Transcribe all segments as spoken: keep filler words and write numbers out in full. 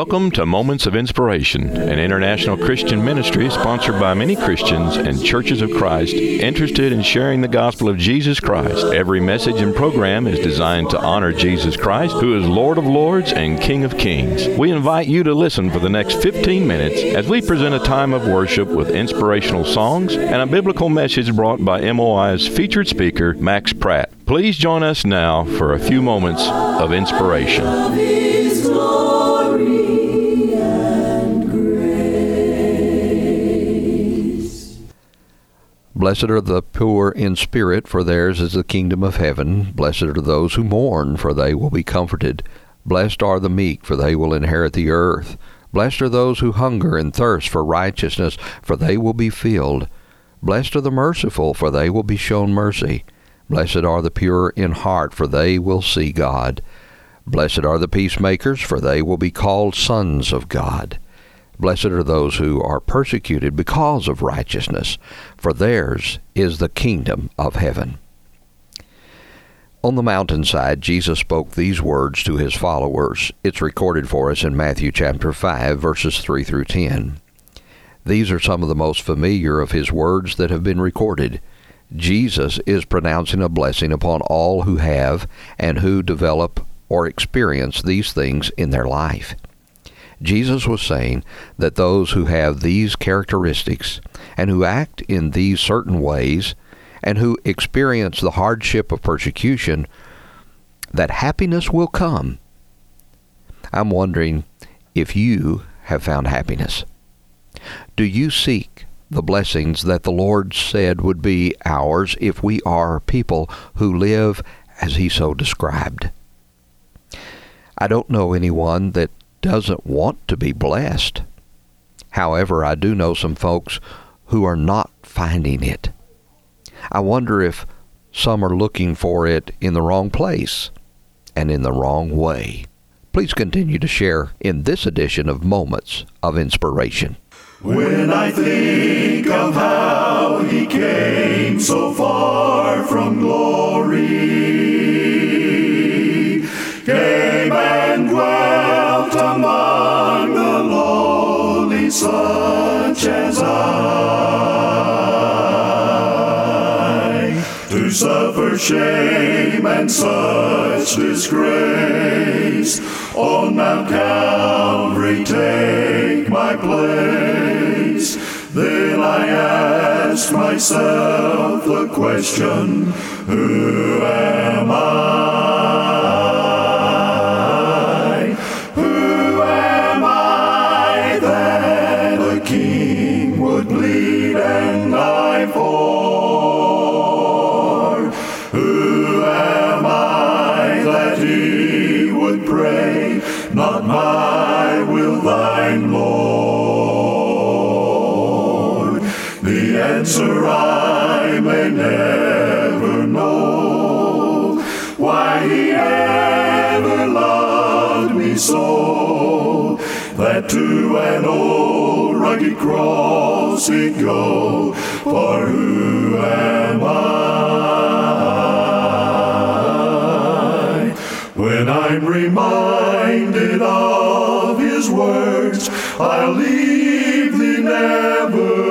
Welcome to Moments of Inspiration, an international Christian ministry sponsored by many Christians and churches of Christ interested in sharing the gospel of Jesus Christ. Every message and program is designed to honor Jesus Christ, who is Lord of Lords and King of Kings. We invite you to listen for the next fifteen minutes as we present a time of worship with inspirational songs and a biblical message brought by M O I's featured speaker, Max Pratt. Please join us now for a few moments of inspiration. Blessed are the poor in spirit, for theirs is the kingdom of heaven. Blessed are those who mourn, for they will be comforted. Blessed are the meek, for they will inherit the earth. Blessed are those who hunger and thirst for righteousness, for they will be filled. Blessed are the merciful, for they will be shown mercy. Blessed are the pure in heart, for they will see God. Blessed are the peacemakers, for they will be called sons of God. Blessed are those who are persecuted because of righteousness, for theirs is the kingdom of heaven. On the mountainside, Jesus spoke these words to his followers. It's recorded for us in Matthew chapter five, verses three through ten. These are some of the most familiar of his words that have been recorded. Jesus is pronouncing a blessing upon all who have and who develop or experience these things in their life. Jesus was saying that those who have these characteristics and who act in these certain ways and who experience the hardship of persecution, that happiness will come. I'm wondering if you have found happiness. Do you seek the blessings that the Lord said would be ours if we are people who live as he so described? I don't know anyone that doesn't want to be blessed. However, I do know some folks who are not finding it. I wonder if some are looking for it in the wrong place and in the wrong way. Please continue to share in this edition of Moments of Inspiration. When I think of how he came so far from glory, came and dwelt among the lowly, such as I, to suffer shame and such disgrace, on Mount Calvary take my place. Then I asked myself the question, who am I? Who am I that a king would bleed and die for? Who am I that he would pray, not my will, thine, Lord? The answer I may never know, why he ever loved me so, that to an old rugged cross he'd go. For who am I? When I'm reminded of his words, I'll leave thee never.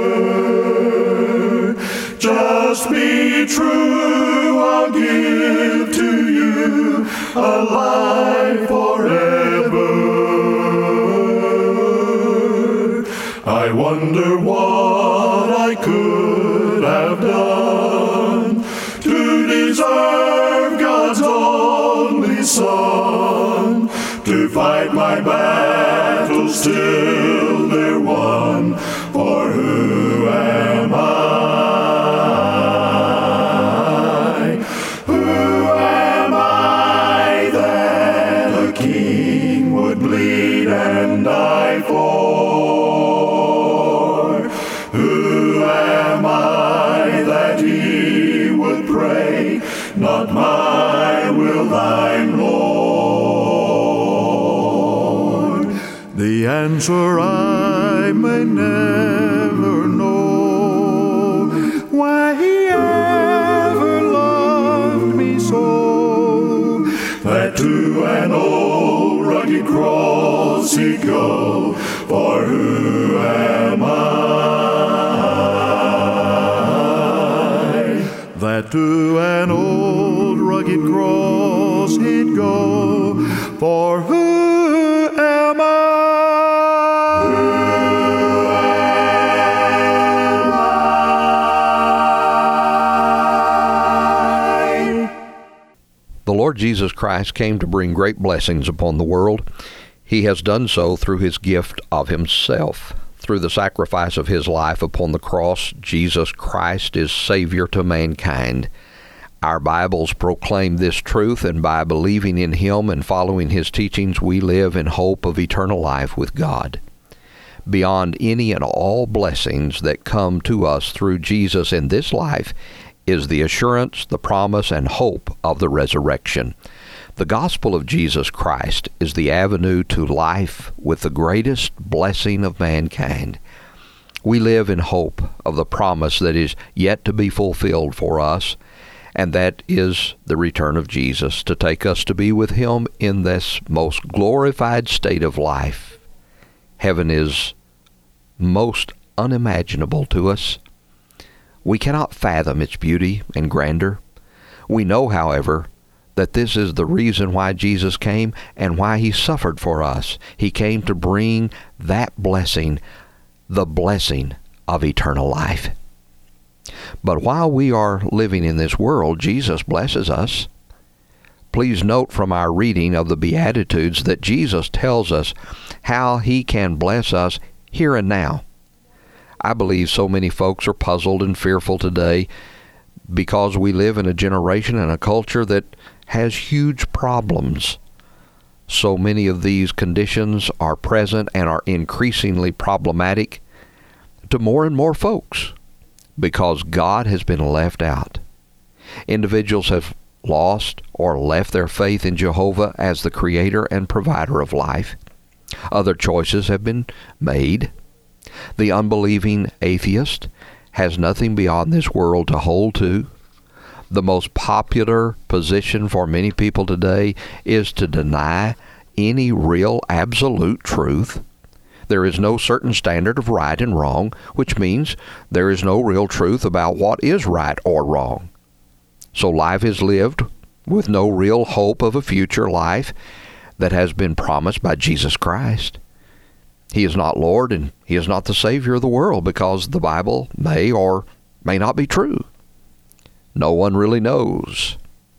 Just be true, I'll give to you a life forever. I wonder what I could have done to deserve God's only Son, to fight my battles till they're won. For who am I? Who am I that a king would bleed and die for? Who am I that he would pray, not my will, thine, Lord? The answer I may never know, why he ever loved me so, that to an old rugged rugged cross he'd go, for who am I, that to an old rugged cross he'd go, for who am I? The Lord Jesus Christ came to bring great blessings upon the world. He has done so through his gift of himself. Through the sacrifice of his life upon the cross, Jesus Christ is Savior to mankind. Our Bibles proclaim this truth, and by believing in him and following his teachings, we live in hope of eternal life with God. Beyond any and all blessings that come to us through Jesus in this life is the assurance, the promise, and hope of the resurrection. The gospel of Jesus Christ is the avenue to life with the greatest blessing of mankind. We live in hope of the promise that is yet to be fulfilled for us, and that is the return of Jesus to take us to be with him in this most glorified state of life. Heaven is most unimaginable to us. We cannot fathom its beauty and grandeur. We know, however, that this is the reason why Jesus came and why he suffered for us. He came to bring that blessing, the blessing of eternal life. But while we are living in this world, Jesus blesses us. Please note from our reading of the Beatitudes that Jesus tells us how he can bless us here and now. I believe so many folks are puzzled and fearful today because we live in a generation and a culture that has huge problems. So many of these conditions are present and are increasingly problematic to more and more folks because God has been left out. Individuals have lost or left their faith in Jehovah as the creator and provider of life. Other choices have been made. The unbelieving atheist has nothing beyond this world to hold to. The most popular position for many people today is to deny any real absolute truth. There is no certain standard of right and wrong, which means there is no real truth about what is right or wrong. So life is lived with no real hope of a future life that has been promised by Jesus Christ. He is not Lord and he is not the Savior of the world because the Bible may or may not be true. No one really knows.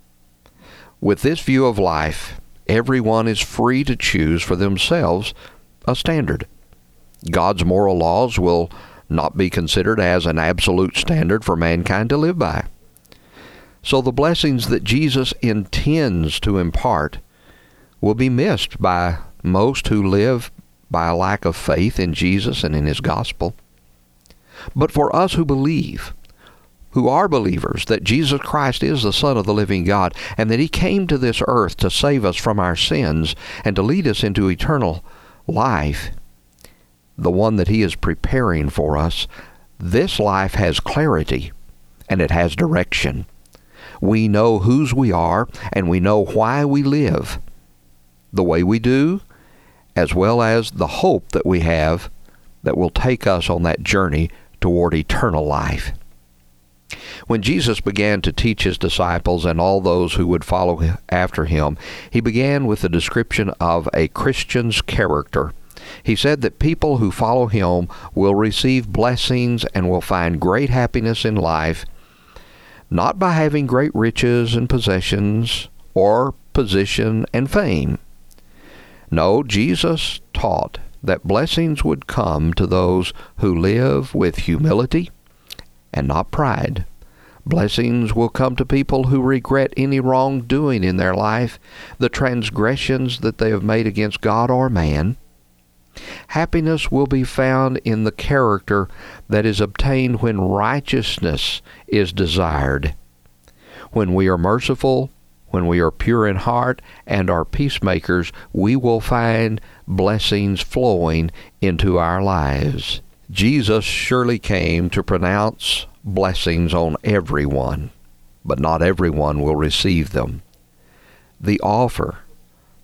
With this view of life, everyone is free to choose for themselves a standard. God's moral laws will not be considered as an absolute standard for mankind to live by. So the blessings that Jesus intends to impart will be missed by most who live by a lack of faith in Jesus and in his gospel. But for us who believe, who are believers, that Jesus Christ is the Son of the living God, and that he came to this earth to save us from our sins and to lead us into eternal life, the one that he is preparing for us, this life has clarity and it has direction. We know whose we are and we know why we live the way we do, as well as the hope that we have that will take us on that journey toward eternal life. When Jesus began to teach his disciples and all those who would follow after him, he began with a description of a Christian's character. He said that people who follow him will receive blessings and will find great happiness in life, not by having great riches and possessions or position and fame. No, Jesus taught that blessings would come to those who live with humility and not pride. Blessings will come to people who regret any wrongdoing in their life, the transgressions that they have made against God or man. Happiness will be found in the character that is obtained when righteousness is desired. When we are merciful, when we are pure in heart and are peacemakers, we will find blessings flowing into our lives. Jesus surely came to pronounce blessings on everyone, but not everyone will receive them. The offer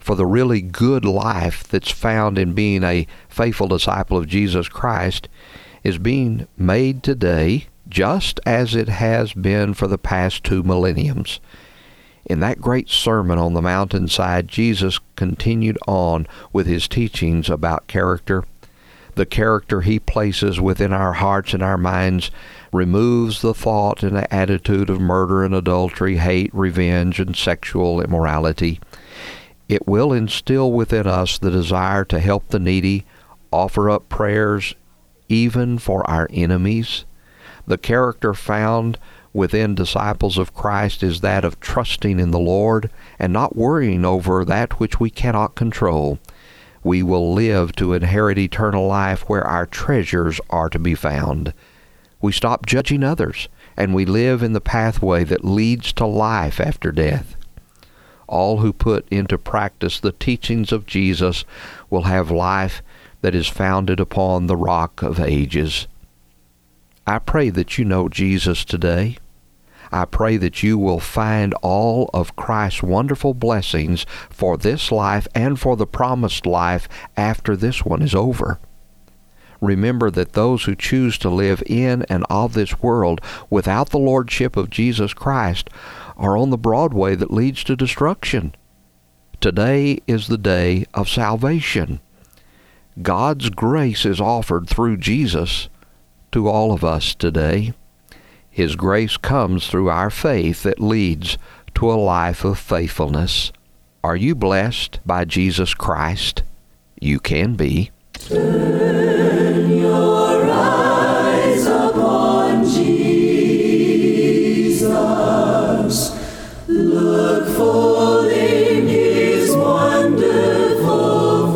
for the really good life that's found in being a faithful disciple of Jesus Christ is being made today just as it has been for the past two millenniums. In that great sermon on the mountainside, Jesus continued on with his teachings about character. The character he places within our hearts and our minds removes the thought and the attitude of murder and adultery, hate, revenge, and sexual immorality. It will instill within us the desire to help the needy, offer up prayers even for our enemies. The character found within disciples of Christ is that of trusting in the Lord and not worrying over that which we cannot control. We will live to inherit eternal life where our treasures are to be found. We stop judging others, and we live in the pathway that leads to life after death. All who put into practice the teachings of Jesus will have life that is founded upon the rock of ages. I pray that you know Jesus today. I pray that you will find all of Christ's wonderful blessings for this life and for the promised life after this one is over. Remember that those who choose to live in and of this world without the lordship of Jesus Christ are on the broad way that leads to destruction. Today is the day of salvation. God's grace is offered through Jesus to all of us today. His grace comes through our faith that leads to a life of faithfulness. Are you blessed by Jesus Christ? You can be. Turn your eyes upon Jesus. Look full in his wonderful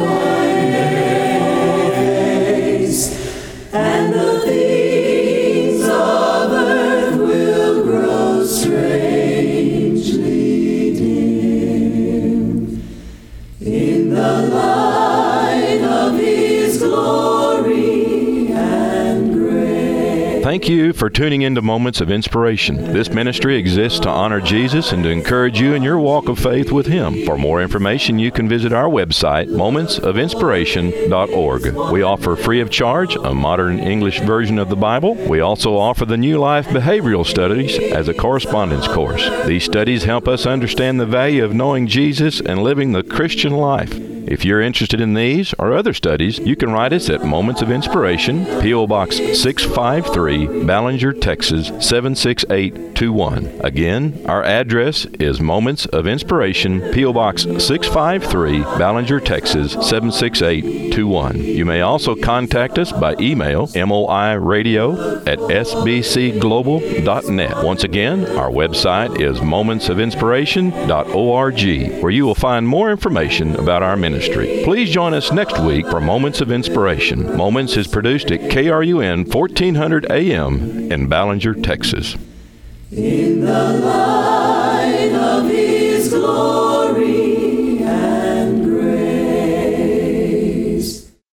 face, and the things of earth will grow strangely dim in the light of his glory and grace. Thank you for tuning into Moments of Inspiration. This ministry exists to honor Jesus and to encourage you in your walk of faith with Him. For more information, you can visit our website, moments of inspiration dot org. We offer free of charge a modern English version of the Bible. We also offer the New Life Behavioral Studies as a correspondence course. These studies help us understand the value of knowing Jesus and living the Christian life. If you're interested in these or other studies, you can write us at Moments of Inspiration, P O. Box six five three, Ballinger, Texas seven six eight two one. Again, our address is Moments of Inspiration, P O. Box six five three, Ballinger, Texas seven six eight two one. You may also contact us by email, moiradio at s b c global dot net. Once again, our website is moments of inspiration dot org, where you will find more information about our ministry. Please join us next week for Moments of Inspiration. Moments is produced at K R U N fourteen hundred A M in Ballinger, Texas. In the light of his glory.